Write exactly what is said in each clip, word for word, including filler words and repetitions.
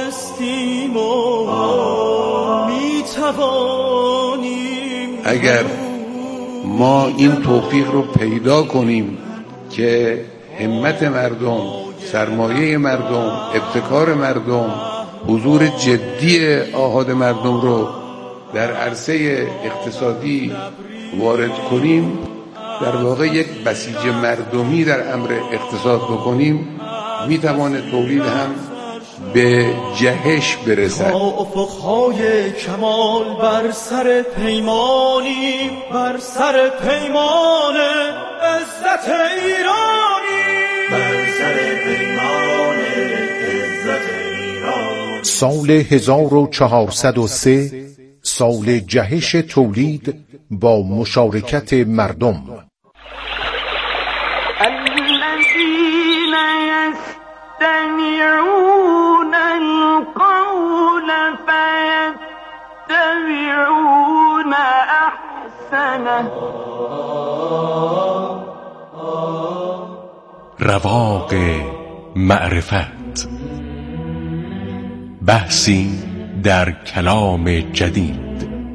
هستیم و میتوانیم. اگر ما این توفیق رو پیدا کنیم که همت مردم، سرمایه مردم، ابتکار مردم، حضور جدی آحاد مردم رو در عرصه اقتصادی وارد کنیم، در واقع یک بسیج مردمی در امر اقتصاد بکنیم، میتواند تولید هم به جهش برسد. افقهای کمال بر سر پیمانی، بر سر پیمان عزت ایرانی، بر سر پیمان عزت ایرانی. سال هزار و چهارصد و سه سال جهش تولید با مشارکت مردم. الذين يستمعون القول فيتبعون احسنه. رواق معرفت، بحثی در کلام جدید.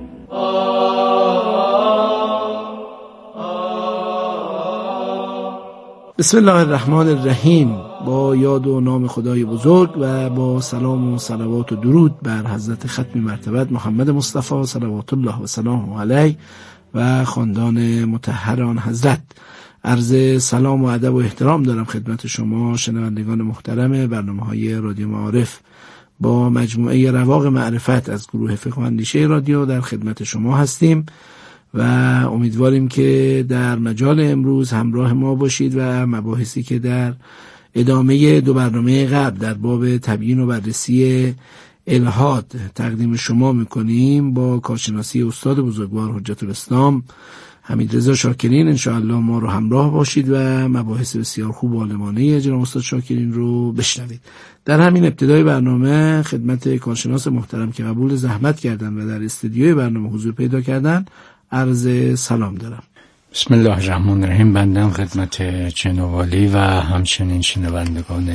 بسم الله الرحمن الرحیم. با یاد و نام خدای بزرگ و با سلام و صلوات و درود بر حضرت ختم مرتبت محمد مصطفی صلوات الله و سلامه علیه و خاندان مطهر آن حضرت، عرض سلام و ادب و احترام دارم خدمت شما شنوندگان محترم برنامه‌های رادیو معارف. با مجموعه رواق معرفت از گروه فقه و اندیشه رادیو در خدمت شما هستیم و امیدواریم که در مجال امروز همراه ما باشید و مباحثی که در ادامه دو برنامه قبل در باب تبیین و بررسی الحاد تقدیم شما میکنیم با کارشناسی استاد بزرگوار حجت الاسلام حمیدرضا شاکرین انشاءالله ما رو همراه باشید و مباحث بسیار خوب و عالمانه جناب استاد شاکرین رو بشنوید. در همین ابتدای برنامه خدمت کارشناس محترم که قبول زحمت کردن و در استودیوی برنامه حضور پیدا کردن عرض سلام دارم. بسم الله الرحمن الرحیم. بندم خدمت جنابعالی و همچنین شنوندگان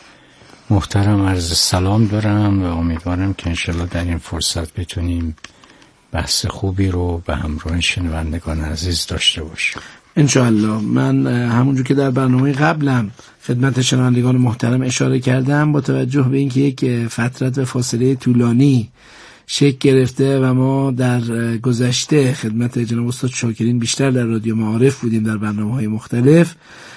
محترم عرض سلام دارم و امیدوارم که انشالله در این فرصت بتونیم بحث خوبی رو به همراه شنوندگان عزیز داشته باشیم انشاءالله. من همونجور که در برنامه قبلم خدمت شنوندگان محترم اشاره کردم، با توجه به اینکه یک فترت و فاصله طولانی شکل گرفته و ما در گذشته خدمت جناب استاد شاکرین بیشتر در رادیو معارف بودیم در برنامه‌های مختلف،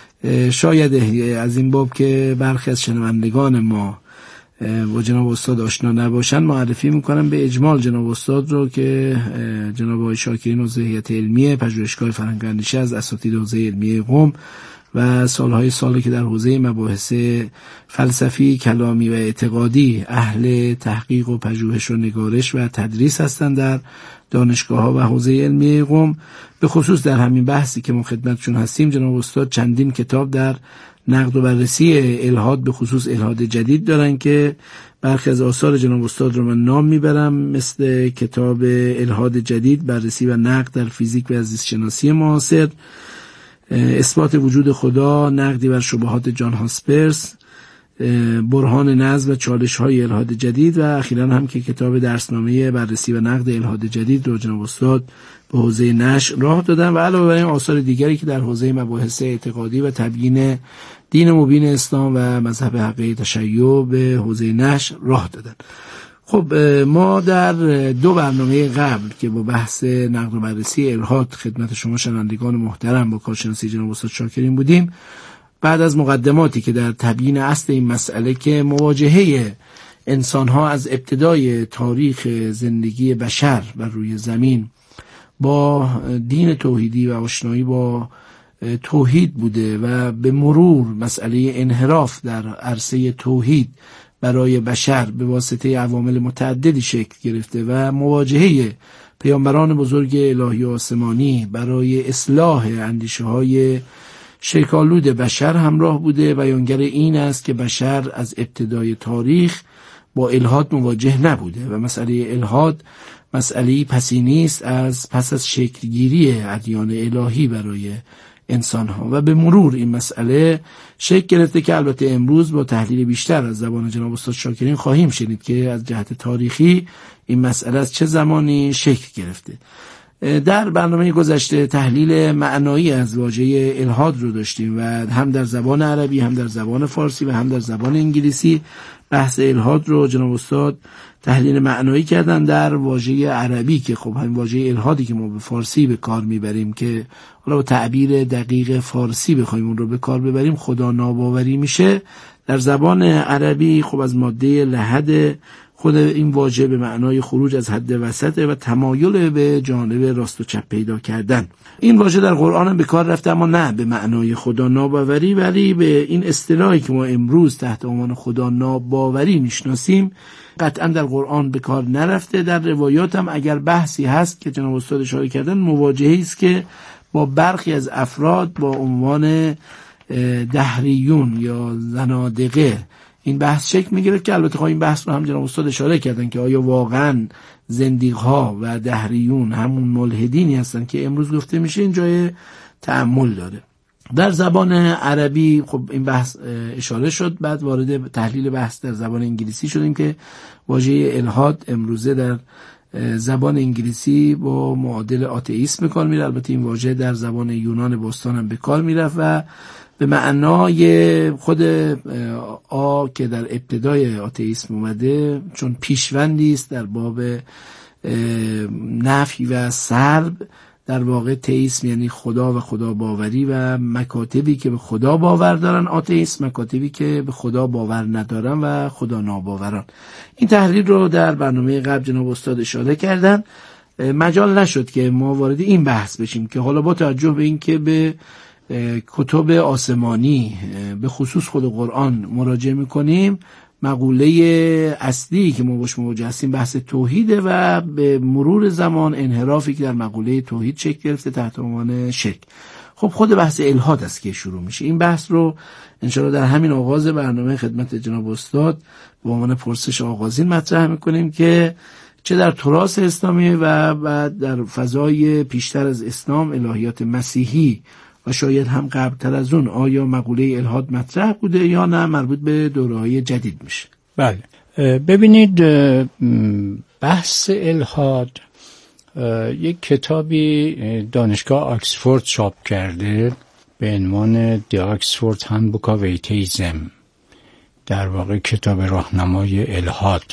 شاید از این باب که برخی از شنوندگان ما با جناب استاد آشنا نباشن معرفی میکنم به اجمال جناب استاد رو که جناب آقای شاکرین عضو هیئت علمیه پژوهشگاه فرهنگ و اندیشه از اساتید حوزه علمیه قم و سالهای سالی که در حوزه مباحث فلسفی، کلامی و اعتقادی اهل تحقیق و پژوهش و نگارش و تدریس هستند در دانشگاه‌ها و حوزه علمیه قم. به خصوص در همین بحثی که ما خدمتشون هستیم جناب استاد چندین کتاب در نقد و بررسی الحاد به خصوص الحاد جدید دارن که برخی از آثار جناب استاد رو من نام میبرم، مثل کتاب الحاد جدید بررسی و نقد در فیزیک و زیست شناسی معاصر، اثبات وجود خدا، نقدی بر شبهات جان هاسپرس، برهان نظم و چالش های الحاد جدید و اخیراً هم که کتاب درسنامه بررسی و نقد الحاد جدید رو جناب استاد به حوزه نشر راه دادن و علاوه بر این آثار دیگری که در حوزه مباحث اعتقادی و تبیین دین مبین اسلام و مذهب حقیقی تشیع به حوزه نشر راه دادن. خب ما در دو برنامه قبل که با بحث نقد و بررسی الحاد خدمت شما شنوندگان محترم با کارشناسی جناب استاد شاکرین بودیم، بعد از مقدماتی که در تبیین اصل این مسئله که مواجهه انسان‌ها از ابتدای تاریخ زندگی بشر بر روی زمین با دین توحیدی و آشنایی با توحید بوده و به مرور مسئله انحراف در عرصه توحید برای بشر به واسطه عوامل متعددی شکل گرفته و مواجهه پیامبران بزرگ الهی و آسمانی برای اصلاح اندیشه‌های شیک‌آلود بشر همراه بوده. بیانگر این است که بشر از ابتدای تاریخ با الحاد مواجه نبوده و مسئله الحاد مسئله پسی نیست از پس از شکلگیری ادیان الهی برای انسان ها و به مرور این مسئله شکل گرفته که البته امروز با تحلیل بیشتر از زبان جناب استاد شاکرین خواهیم شنید که از جهت تاریخی این مسئله از چه زمانی شکل گرفته. در برنامه گذشته تحلیل معنایی از واژه الحاد رو داشتیم و هم در زبان عربی هم در زبان فارسی و هم در زبان انگلیسی بحث الحاد رو جناب استاد تحلیل معنایی کردن در واژه عربی که خب همین واژه الحادی که ما به فارسی به کار میبریم که حالا با تعبیر دقیق فارسی بخوایم اون رو به کار ببریم خدا ناباوری میشه. در زبان عربی خب از ماده لحد خود این واژه به معنای خروج از حد وسطه و تمایل به جانب راست و چپ پیدا کردن. این واژه در قرآن هم به کار رفته اما نه به معنای خدا ناباوری، ولی به این اصطلاحی که ما امروز تحت عنوان خدا ناباوری میشناسیم قطعا در قرآن به کار نرفته. در روایات هم اگر بحثی هست که جناب استاد اشاره کردن مواجهی است که با برخی از افراد با عنوان دهریون یا زنادقه این بحث شکل میگیره که البته خب این بحث رو هم جناب استاد اشاره کردن که آیا واقعا زندیق‌ها و دهریون همون ملحدینی هستن که امروز گفته میشه، این جای تأمل داره. در زبان عربی خب این بحث اشاره شد، بعد وارد تحلیل بحث در زبان انگلیسی شدیم که واژه الحاد امروزه در زبان انگلیسی با معادل آتئیسم به کار میره. البته این واژه در زبان یونان باستان هم به کار میرفت و به معنای خود آ که در ابتدای آتئیسم اومده چون پیشوندی است در باب نفی و سلب، در واقع تئیسم یعنی خدا و خدا باوری و مکاتبی که به خدا باور دارن آتئیسم، مکاتبی که به خدا باور ندارن و خدا ناباوران. این تحلیل رو در برنامه قبل جناب استاد اشاره کردن. مجال نشد که ما وارد این بحث بشیم که حالا با توجه به این که به کتب آسمانی به خصوص خود قرآن مراجعه میکنیم، مقوله اصلی که ما باش مواجه هستیم بحث توحیده و به مرور زمان انحرافی که در مقوله توحید شکل گرفته تحت عنوان شرک. خب خود بحث الحاد است که شروع میشه. این بحث رو انشاءالله در همین آغاز برنامه خدمت جناب استاد به عنوان پرسش آغازین مطرح میکنیم که چه در تراث اسلامی و بعد در فضای پیشتر از اسلام الهیات مسیحی و شاید هم قبلتر از اون آیا مقوله الحاد مطرح بوده یا نه مربوط به دوره‌های جدید میشه؟ بله، ببینید بحث الحاد یک کتابی دانشگاه آکسفورد چاپ کرده به عنوان The Oxford Handbook of Atheism، در واقع کتاب راهنمای الحاد.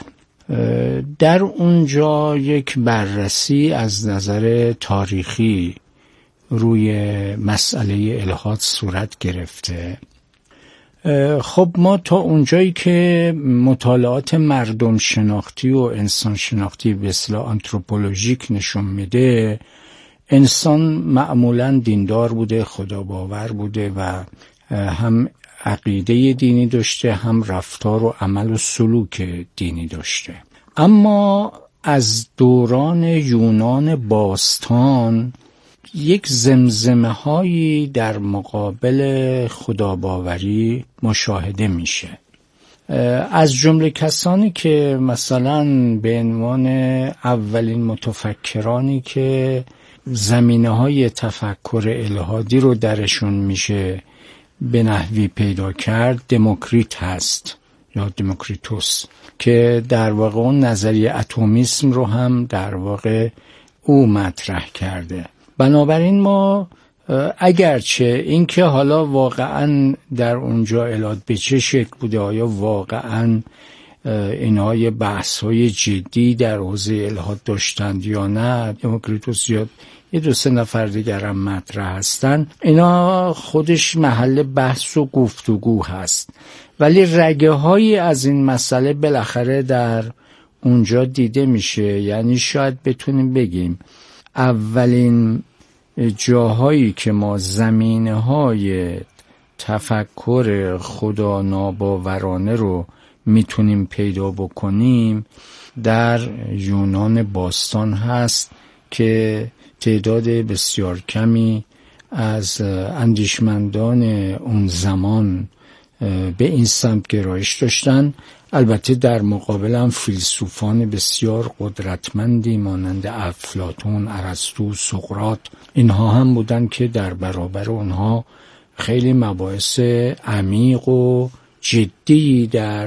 در اونجا یک بررسی از نظر تاریخی روی مسئله الحاد صورت گرفته. خب ما تا اونجایی که مطالعات مردم شناختی و انسان شناختی به اصطلاح آنتروپولوژیک نشون میده، انسان معمولاً دیندار بوده، خدا باور بوده و هم عقیده دینی داشته، هم رفتار و عمل و سلوک دینی داشته. اما از دوران یونان باستان یک زمزمه هایی در مقابل خداباوری مشاهده میشه. از جمله کسانی که مثلا به عنوان اولین متفکرانی که زمینه های تفکر الهادی رو درشون میشه به نحوی پیدا کرد دموکریت هست یا دموکریتوس که در واقع اون نظریه اتمیسم رو هم در واقع او مطرح کرده. بنابراین ما اگرچه اینکه حالا واقعا در اونجا الحاد به چه شکل بوده، آیا واقعا اینها یه بحث های جدی در حوزه الحاد داشتند یا نه، دموکریتوس یا یه دو سه نفر دیگر هم مطرح هستن، اینا خودش محل بحث و گفتگو هست، ولی رگه هایی از این مسئله بالاخره در اونجا دیده میشه. یعنی شاید بتونیم بگیم اولین جاهایی که ما زمینه های تفکر خدا ناباورانه رو میتونیم پیدا بکنیم در یونان باستان هست که تعداد بسیار کمی از اندیشمندان اون زمان به این سمت گرایش داشتن. البته در مقابل هم فیلسوفان بسیار قدرتمندی مانند افلاطون، ارسطو، سقراط، اینها هم بودن که در برابر اونها خیلی مباحث عمیق و جدی در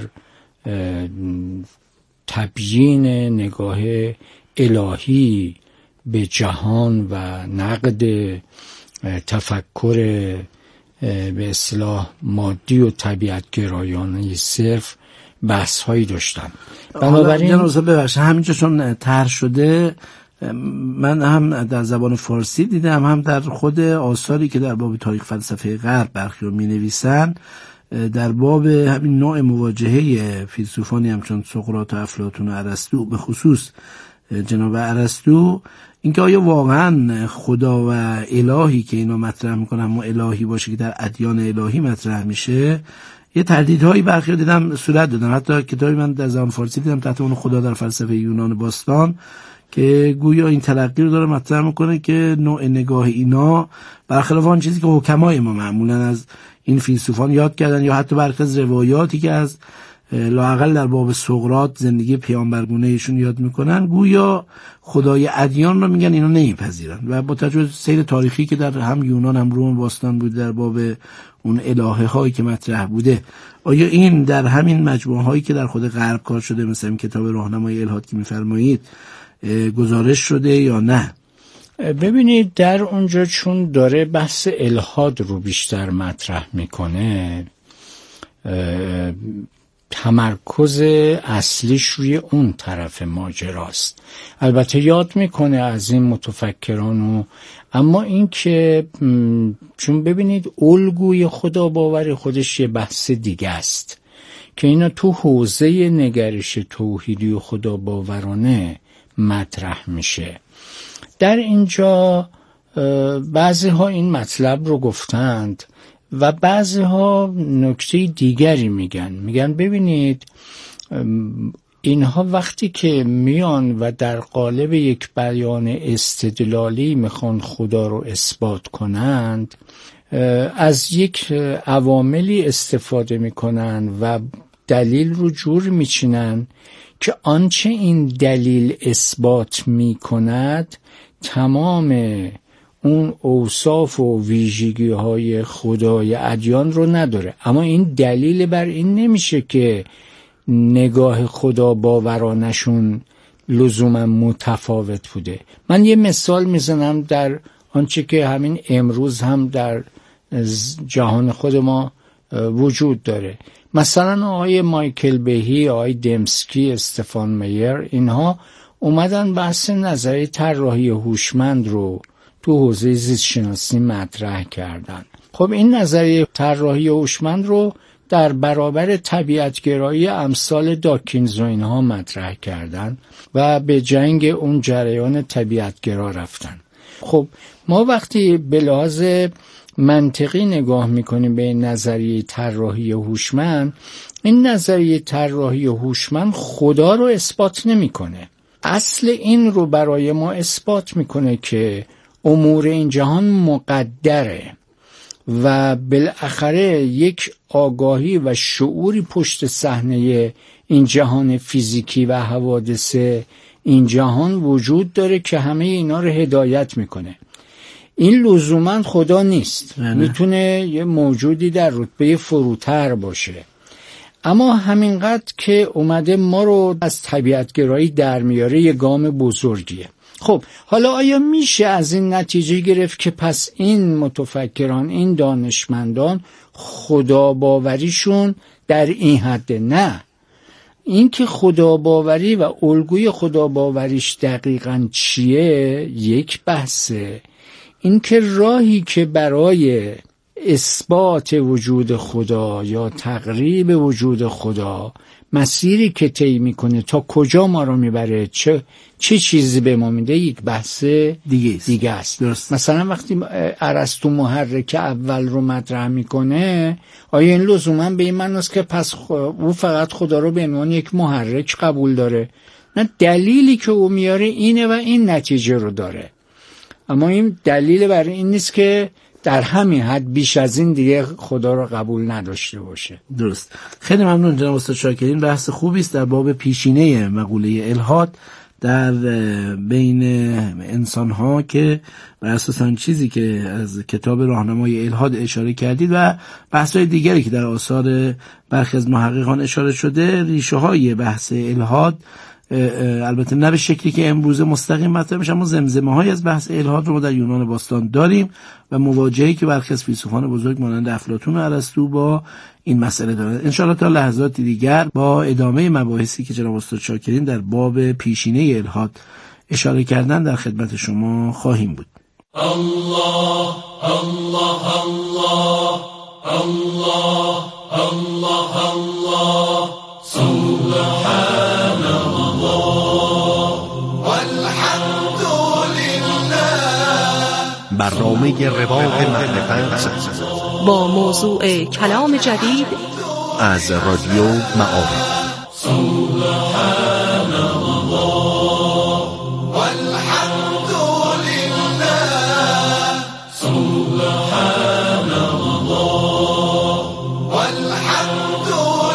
تبیین نگاه الهی به جهان و نقد تفکر به اصطلاح مادی و طبیعت گرایانه صرف بحث هایی داشتن. بنابراین جنازه ببخشید همینجا چون طرح شده، من هم در زبان فارسی دیدم هم در خود آثاری که در باب تاریخ فلسفه غرب برخی رو می نویسن، در باب همین نوع مواجهه فیلسوفانی همچون سقراط و افلاطون و ارسطو، به خصوص جناب ارسطو، اینکه آیا واقعا خدا و الهی که اینا مطرح میکنن اما الهی باشه که در ادیان الهی مطرح میشه، یه تردیدهایی برخی دیدم صورت دادن. حتی کتابی من در زبان فارسی دیدم تحت عنوان خدا در فلسفه یونان باستان که گویا این تلقی رو داره مطرح میکنه که نوع نگاه اینا برخلاف آن چیزی که حکمای ما معمولا از این فیلسوفان یاد کردن یا حتی برخی از روایاتی که از لااقل در باب سقراط زندگی پیامبرگونه ایشون یاد میکنن، گویا خدای ادیان رو میگن اینا نمیپذیرن. و با توجه به سیر تاریخی که در هم یونان هم روم باستان بود در باب اون الهه هایی که مطرح بوده، آیا این در همین مجموعه هایی که در خود غرب کار شده مثل این کتاب راهنمای الهاد که میفرمایید گزارش شده یا نه؟ ببینید در اونجا چون داره بحث الهاد رو بیشتر مطرح میکنه، تمرکز اصلیش روی اون طرف ماجراست. البته یاد میکنه از این متفکران و اما این که چون ببینید الگوی خدا باوری خودش یه بحث دیگه است که اینا تو حوزه نگرش توحیدی و خدا باورانه مطرح میشه. در اینجا بعضی ها این مطلب رو گفتند و بعضی ها نکته دیگری میگن. میگن ببینید اینها وقتی که میان و در قالب یک بیان استدلالی میخوان خدا رو اثبات کنند، از یک عواملی استفاده میکنن و دلیل رو جور میچینن که آنچه این دلیل اثبات میکند تمام اون اوصاف و ویژگی های خدای ادیان رو نداره. اما این دلیل بر این نمیشه که نگاه خدا باورانشون لزوما متفاوت بوده. من یه مثال میزنم در آنچه که همین امروز هم در جهان خود ما وجود داره. مثلا آقای مایکل بهی، آقای دمسکی، استفان میر، اینها اومدن بحث نظریه طراحی هوشمند رو تو حوزه زیست شناسی مطرح کردن. خب این نظریه طراحی هوشمند رو در برابر طبیعتگرایی امثال داکینز و اینها مطرح کردن و به جنگ اون جریان طبیعتگرا رفتن. خب ما وقتی به لحاظ منطقی نگاه میکنیم به نظریه طراحی هوشمند، این نظریه طراحی هوشمند خدا رو اثبات نمیکنه. اصل این رو برای ما اثبات میکنه که امور این جهان مقدره و بالاخره یک آگاهی و شعوری پشت صحنه این جهان فیزیکی و حوادث این جهان وجود داره که همه اینا رو هدایت میکنه. این لزوما خدا نیست، میتونه یه موجودی در رتبه فروتر باشه، اما همینقدر که اومده ما رو از طبیعتگرایی در میاره یه گام بزرگیه. خب حالا آیا میشه از این نتیجه گرفت که پس این متفکران، این دانشمندان خدا باوریشون در این حد؟ نه، این که خدا باوری و الگوی خدا باوریش دقیقاً چیه یک بحثه. این که راهی که برای اثبات وجود خدا یا تقریب وجود خدا، مسیری که طی میکنه تا کجا ما رو میبره، چه چه چیزی به ما میده، یک بحث دیگه است. دیگه است. درست. مثلا وقتی ارسطو محرک اول رو مطرح میکنه، آیا این لزوما به این معنی است که پس او فقط خدا رو به عنوان یک محرک قبول داره؟ نه، دلیلی که او میاره اینه و این نتیجه رو داره. اما این دلیل برای این نیست که در همین حد، بیش از این دیگه خدا رو قبول نداشته باشه. درست. خیلی ممنون جناب استاد شاکرین. بحث خوبی است در باب پیشینه مقوله الحاد در بین انسان ها که بر اساس آن چیزی که از کتاب راهنمای الحاد اشاره کردید و بحث های دیگری که در آثار برخی از محققان اشاره شده، ریشه های بحث الحاد البته نه به شکلی که امروز مستقیم مطرح میشه، اما زمزمه های از بحث الحاد رو ما در یونان باستان داریم و مواجهه‌ای که برخی از فیلسوفان بزرگ مانند افلاطون و ارسطو با این مسئله دارن. ان شاءالله تا لحظات دیگر با ادامه مباحثی که جناب استاد شاکرین در باب پیشینه الحاد اشاره کردن در خدمت شما خواهیم بود. الله الله الله الله الله الله سبحان الله والحمد لله. برنامه رواق معرفت با موضوع کلام جدید از رادیو معارف. سبحان الله والحمد لله. سبحان الله والحمد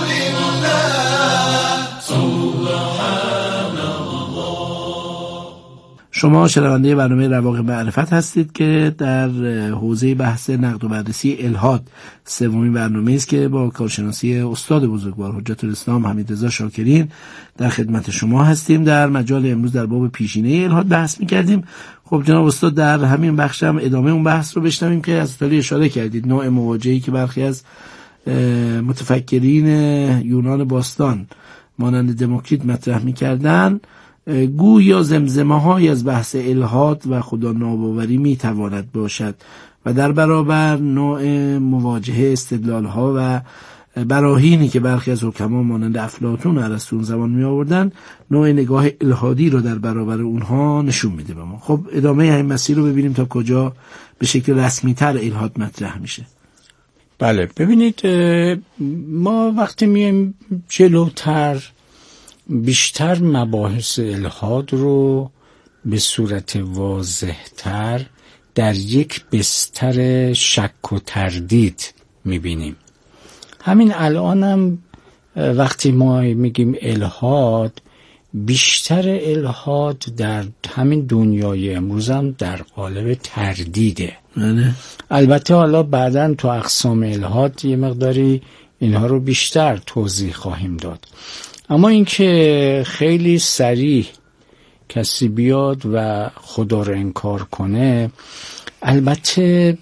لله. سبحان الله. شما شنونده برنامه رواق معرفت هستید که در حوزه بحث نقد و بررسی الحاد سومین برنامه است که با کارشناسی استاد بزرگوار حجت الاسلام حمیدرضا شاکرین در خدمت شما هستیم. در مجال امروز در باب پیشینه الحاد بحث می‌کردیم. خب جناب استاد در همین بخش هم ادامه اون بحث رو بشنویم که از طریق اشاره کردید نوع مواجهه‌ای که برخی از متفکرین یونان باستان مانند دموکریت مطرح می‌کردن، گویا زمزمه های از بحث الحاد و خدا ناباوری می تواند باشد و در برابر نوع مواجهه استدلال ها و براهینی که برخی از حکما مانند افلاطون و ارسطو زمان می آوردن، نوع نگاه الحادی رو در برابر اونها نشون میده به ما. خب ادامه این مسیر رو ببینیم تا کجا به شکل رسمی تر الحاد مطرح میشه. بله، ببینید ما وقتی میایم جلوتر بیشتر مباحث الحاد رو به صورت واضح‌تر در یک بستر شک و تردید میبینیم. همین الان هم وقتی ما میگیم الحاد، بیشتر الحاد در همین دنیای امروز هم در قالب تردیده. نه. البته حالا بعداً تو اقسام الحاد یه مقداری اینها رو بیشتر توضیح خواهیم داد. اما اینکه خیلی صریح کسی بیاد و خدا رو انکار کنه، البته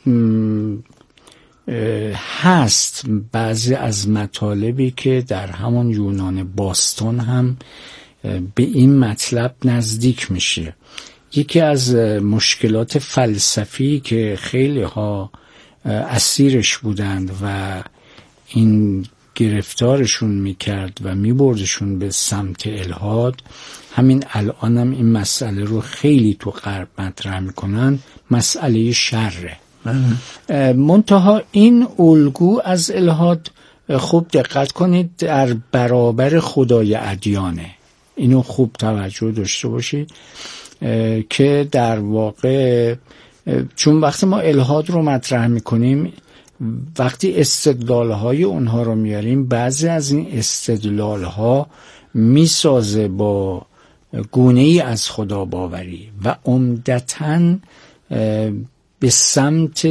هست بعضی از مطالبی که در همون یونان باستان هم به این مطلب نزدیک میشه. یکی از مشکلات فلسفی که خیلی ها اسیرش بودند و این گرفتارشون میکرد و میبردشون به سمت الحاد، همین الان هم این مسئله رو خیلی تو غرب مطرح میکنن، مسئله شره. منتها این الگو از الحاد، خوب دقت کنید، در برابر خدای ادیانه. اینو خوب توجه داشته باشید که در واقع چون وقتی ما الحاد رو مطرح میکنیم، وقتی استدلال‌های اونها رو میاریم، بعضی از این استدلال‌ها میسازه با گونه‌ای از خدا باوری و عمدتاً به سمت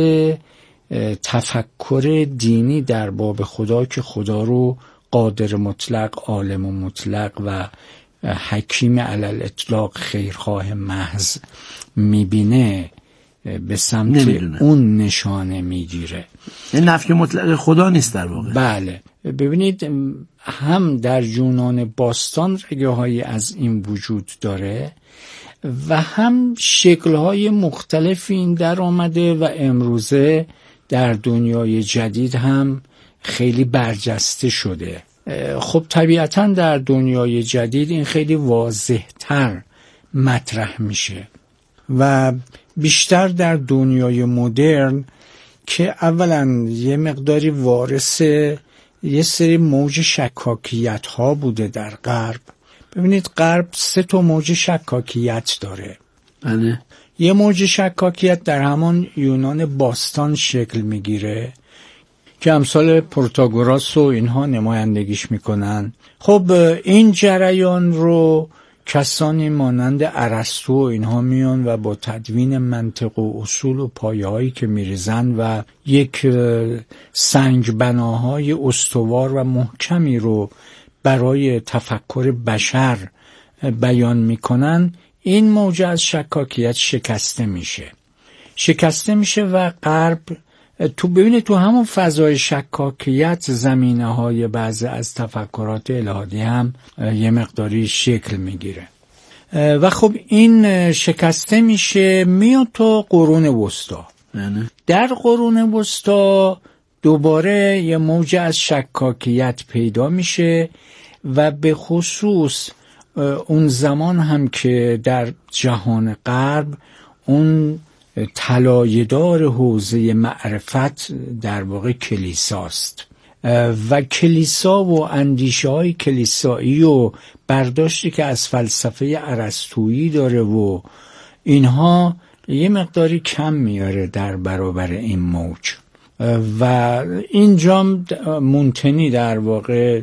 تفکر دینی در باب خدا که خدا رو قادر مطلق، عالم مطلق و حکیم علی الاطلاق، خیرخواه محض میبینه، به سمت نمیدونه. اون نشانه میگیره. این نفی مطلق خدا نیست در واقع. بله، ببینید هم در یونان باستان رگه هایی از این وجود داره و هم شکل های مختلفی این در آمده و امروزه در دنیای جدید هم خیلی برجسته شده. خب طبیعتا در دنیای جدید این خیلی واضح تر مطرح میشه و بیشتر در دنیای مدرن که اولا یه مقداری وارث یه سری موج شکاکیت ها بوده در غرب. ببینید غرب سه تا موج شکاکیت داره. بله. یه موج شکاکیت در همان یونان باستان شکل میگیره که امثال پروتاگوراس و اینها نمایندگیش میکنن. خب این جریان رو کسانی مانند ارسطو و اینها میان و با تدوین منطق و اصول و پایه‌هایی که میریزن و یک سنگ بناهای استوار و محکمی رو برای تفکر بشر بیان میکنن، این موج از شکاکیت شکسته میشه شکسته میشه و غرب تو ببینید تو همون فضای شکاکیت زمینه های بعضی از تفکرات الهادی هم یه مقداری شکل میگیره و خب این شکسته میشه میاد تو قرون وسطا. در قرون وسطا دوباره یه موج از شکاکیت پیدا میشه و به خصوص اون زمان هم که در جهان غرب اون طلایه‌دار حوزه معرفت در واقع کلیساست و کلیسا و اندیشه های کلیسایی و برداشتی که از فلسفه ارسطویی داره و اینها یه مقداری کم میاره در برابر این موج و اینجا مونتنی در واقع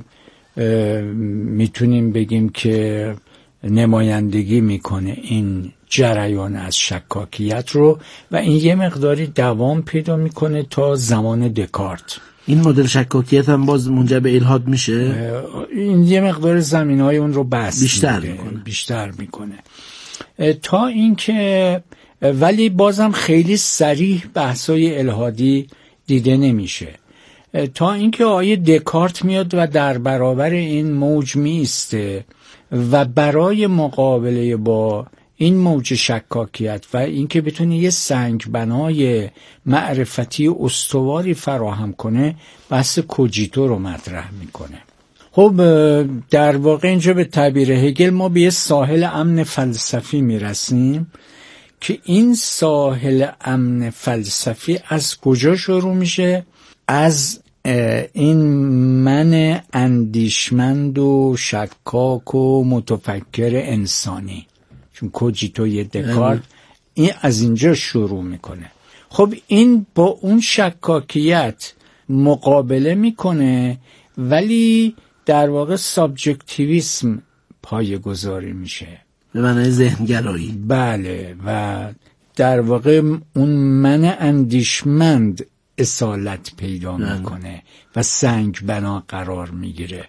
میتونیم بگیم که نمایندگی میکنه این جریان از شکاکیت رو و این یه مقداری دوام پیدا میکنه تا زمان دکارت. این مدل شکاکیت هم باز منجر به الحاد میشه؟ این یه مقدار زمینهای اون رو بس بیشتر میکنه بیشتر میکنه تا اینکه ولی بازم خیلی صریح بحثای الحادی دیده نمیشه تا اینکه آیه دکارت میاد و در برابر این موج میسته و برای مقابله با این موج شکاکیت و اینکه بتونه یه سنگ بنای معرفتی استواری فراهم کنه بحث کوجیتو رو مطرح میکنه. خب در واقع اینجا به تعبیر هگل ما به یه ساحل امن فلسفی میرسیم که این ساحل امن فلسفی از کجا شروع میشه؟ از این من اندیشمند و شکاک و متفکر انسانی، چون کوجیتوی دکارت این از اینجا شروع میکنه. خب این با اون شکاکیت مقابله میکنه ولی در واقع سابجکتیویسم پایه‌گذاری میشه، به معنای ذهنگرایی. بله، و در واقع اون من اندیشمند اصالت پیدا میکنه و سنگ بنا قرار میگیره.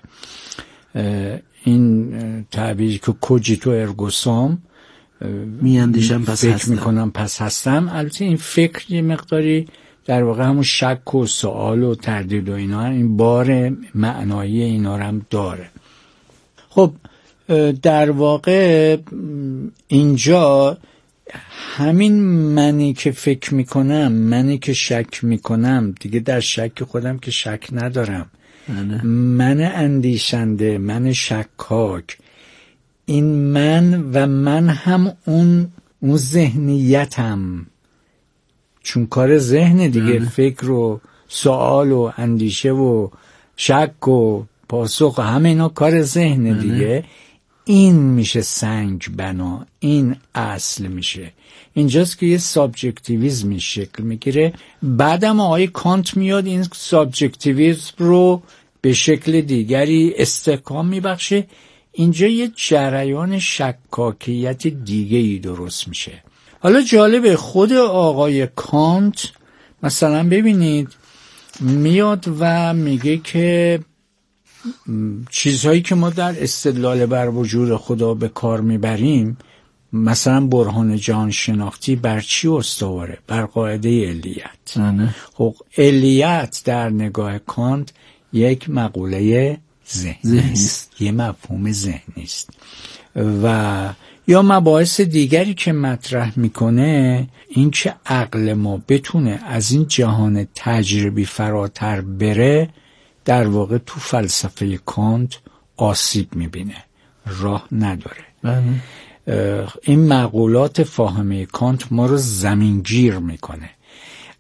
این تعبیری که کوجیتو ارگو سوم، میاندیشم پس فکر هستم میکنم پس هستم. البته این فکر یه مقداری در واقع همون شک و سوال و تردید و اینا، این بار معنایی اینا رو هم داره. خب در واقع اینجا همین منی که فکر میکنم، منی که شک میکنم، دیگه در شک خودم که شک ندارم، من اندیشنده، من شکاک، این من و من هم اون اون ذهنیتم، چون کار ذهن دیگه، فکر و سوال و اندیشه و شک و پاسخ و همه اینا کار ذهن دیگه. این میشه سنگ بنا، این اصل میشه. اینجاست که یه سابجکتیویزمی شکل میگیره. بعدم آقای کانت میاد این سابجکتیویزم رو به شکل دیگری استحکام میبخشه. اینجا یه جریان شکاکیت دیگه‌ای درست میشه. حالا جالبه خود آقای کانت مثلا ببینید میاد و میگه که چیزهایی که ما در استدلال بر وجود خدا به کار میبریم، مثلا برهان جهان شناختی بر چی استواره؟ بر قاعده علیت. خب علیت در نگاه کانت یک مقوله ذهنی است، یه مفهوم ذهنی است. و یا مباحث دیگری که مطرح میکنه این که عقل ما بتونه از این جهان تجربی فراتر بره، در واقع تو فلسفه کانت آسیب میبینه، راه نداره. این مقولات فاهمه کانت ما رو زمینگیر میکنه.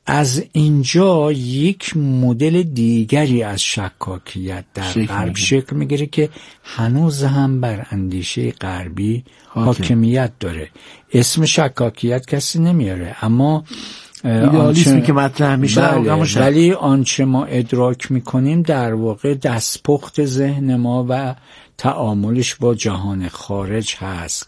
از اینجا یک مدل دیگری از شکاکیت در شکل غرب میگیره. شکل میگیره که هنوز هم بر اندیشه غربی حاکم. حاکمیت داره. اسم شکاکیت کسی نمیاره، اما ایدئالیسمی که مطرح میشه بله، ولی آنچه ما ادراک میکنیم در واقع دستپخت ذهن ما و تعاملش با جهان خارج هست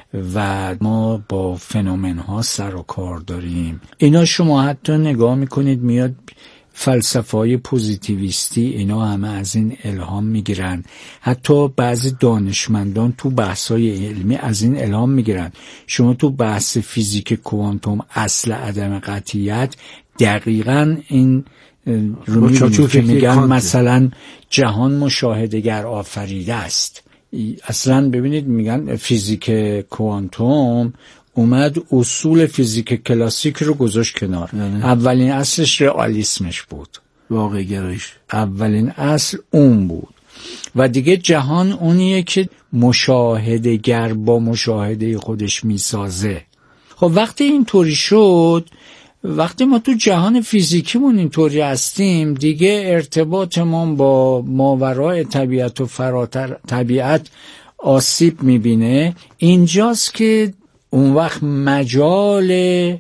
و ما با فنومن ها سر و کار داریم. اینا شما حتی نگاه میکنید میاد فلسفه‌های پوزیتیویستی، اینا همه از این الهام میگیرن. حتی بعضی دانشمندان تو بحث‌های علمی از این الهام میگیرن. شما تو بحث فیزیک کوانتوم اصل عدم قطعیت دقیقاً این رو میبینید که میگن مثلا جهان مشاهده‌گر آفریده است. اصلا ببینید میگن فیزیک کوانتوم اومد اصول فیزیک کلاسیک رو گذاشت کنار. یعنی اولین اصلش رئالیسمش بود، واقع گرایش. اولین اصل اون بود و دیگه جهان اونیه که مشاهده‌گر با مشاهده خودش میسازه. خب وقتی اینطوری شد، وقتی ما تو جهان فیزیکیمون اینطوری هستیم، دیگه ارتباطمون با ماورای طبیعت و فراتر طبیعت آسیب میبینه. اینجاست که اون وقت مجال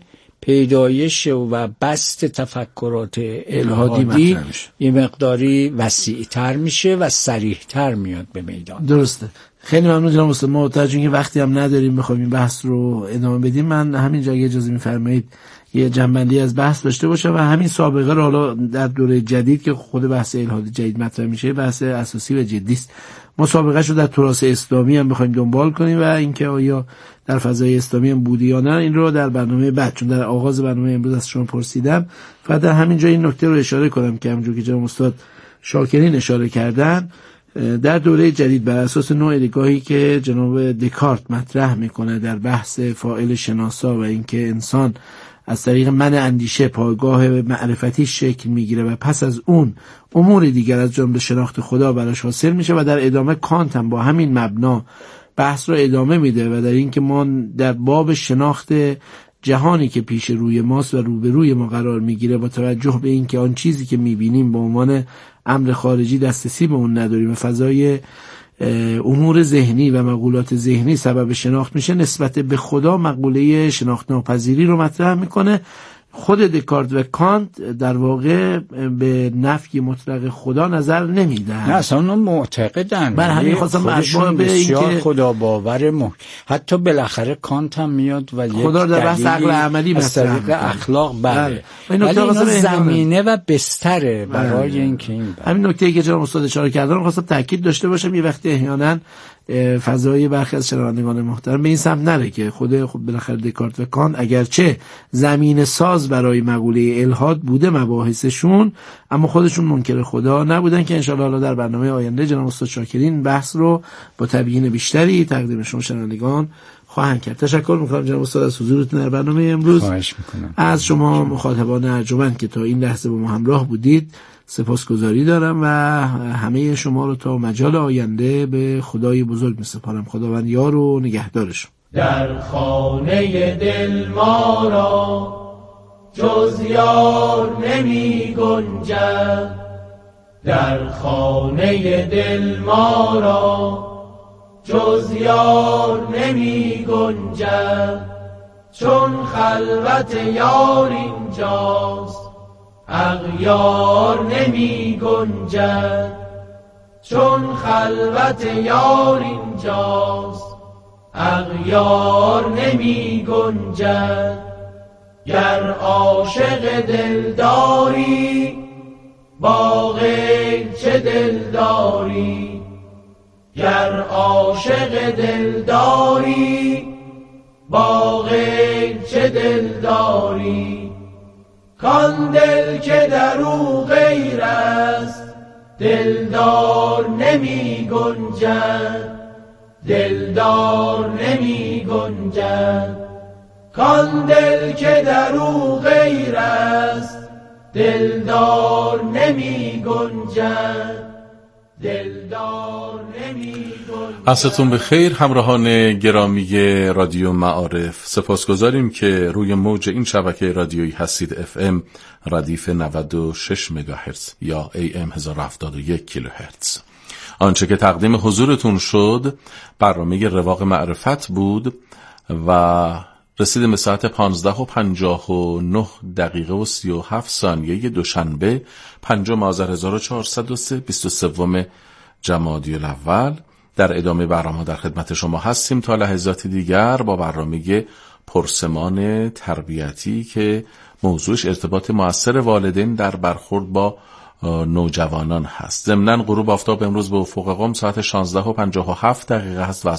پیدایش و بست تفکرات الهادی یه مقداری وسیع‌تر میشه و صریح‌تر میاد به میدان. درسته. خیلی ممنون جناب استاد. ما ترجمه که وقتی هم نداریم بخوایم این بحث رو ادامه بدیم، من همینجا اگه اجازه می‌فرمایید یه جنبندی از بحث داشته باشم و همین سابقه رو حالا در دوره جدید که خود بحث الهاد جدید مطرح میشه، بحث اساسی و جدی است. ما سابقه رو در تراث اسلامی هم بخوایم دنبال کنیم و اینکه آیا در فضای اسلامی هم بودی یا نه، این رو در برنامه بعد، چون در آغاز برنامه امروز از شما پرسیدم. فقط در همینجا این نکته رو اشاره کنم که همونجور که جناب استاد شاکرین اشاره کردن، در دوره جدید بر اساس نوع نگاهی که جناب دکارت مطرح میکنه در بحث فاعل شناسا و اینکه انسان از طریق من اندیشه پایگاه معرفتی شکل میگیره و پس از اون امور دیگر از جمله شناخت خدا براش حاصل میشه و در ادامه کانت هم با همین مبنا بحث رو ادامه میده و در این که ما در باب شناخت جهانی که پیش روی ماست و روبروی ما قرار میگیره با توجه به این که آن چیزی که میبینیم به عنوان امر خارجی دسترسی به اون نداریم و فضای امور ذهنی و مقولات ذهنی سبب شناخت میشه، نسبت به خدا مقوله شناخت ناپذیری رو مطرح میکنه. خود دکارت و کانت در واقع به نفی مطلق خدا نظر نمیدن. نه اصلا اونو معتقدن. من همین خواستم خودشون بسیار خدا باور مح... حتی بالاخره کانت هم میاد و یک خدا در بحث عقل عملی از طریق اخلاق بله. ولی اینا زمینه و بستره برای اینکه این بله. همین نکته‌ای که جناب استاد اشاره کردن رو خواستم تاکید داشته باشم. یه وقتی احیانا فضای برخی از شنوندگان محترم به این سمت نره که خود خب بالاخره دکارت و کانت اگرچه زمین ساز برای مقوله الحاد بوده مباحثشون، اما خودشون منکر خدا نبودن که انشاءالله حالا در برنامه آینده جناب استاد شاکرین بحث رو با تبیین بیشتری تقدیم شما شنوندگان خواهند کرد. تشکر میکنم جناب استاد از حضورتون در برنامه امروز. خواهش میکنم. از شما مخاطبان ارجمند که تا این لحظه با ما همراه بودید سپاسگزاری دارم و همه شما رو تا مجال آینده به خدای بزرگ میسپارم. خداوند یار و نگهدارشون. در خانه دل ما را جز یار نمی گنجد، در خانه دل ما را جز یار نمی گنجد، چون خلوت یار اینجاست اغیار نمی گنجد، چون خلوت یار اینجاست اغیار نمی گنجد. گر عاشق دلداری با غیر چه دلداری، گر عاشق دلداری با غیر چه دلداری، کان دل که در او غیر است دلدار نمی گنجد، دلدار نمی گنجد، کان دل که در او غیر است دلدار نمی گنجد، دلدار نمی گنجد. عصرتون به خیر همراهان گرامی رادیو معارف، سپاسگزاریم که روی موج این شبکه رادیویی هستید. اف ام ردیف نود و شش مگاهرتز یا ای ام هزار و هفتاد و یک کیلوهرتز. آنچه که تقدیم حضورتون شد برنامه رواق معرفت بود و رسیدیم به ساعت پانزده و پنجاه و نه دقیقه و سی و هفت ثانیه دوشنبه پنجم آذر هزار و چهارصد و سه بیست و سوم جمادی الاول. در ادامه برنامه در خدمت شما هستیم تا لحظات دیگر با برنامه پرسمان تربیتی که موضوعش ارتباط مؤثر والدین در برخورد با نوجوانان هست. ضمناً غروب آفتاب امروز به افق قم ساعت شانزده و پنجاه و هفت دقیقه هست و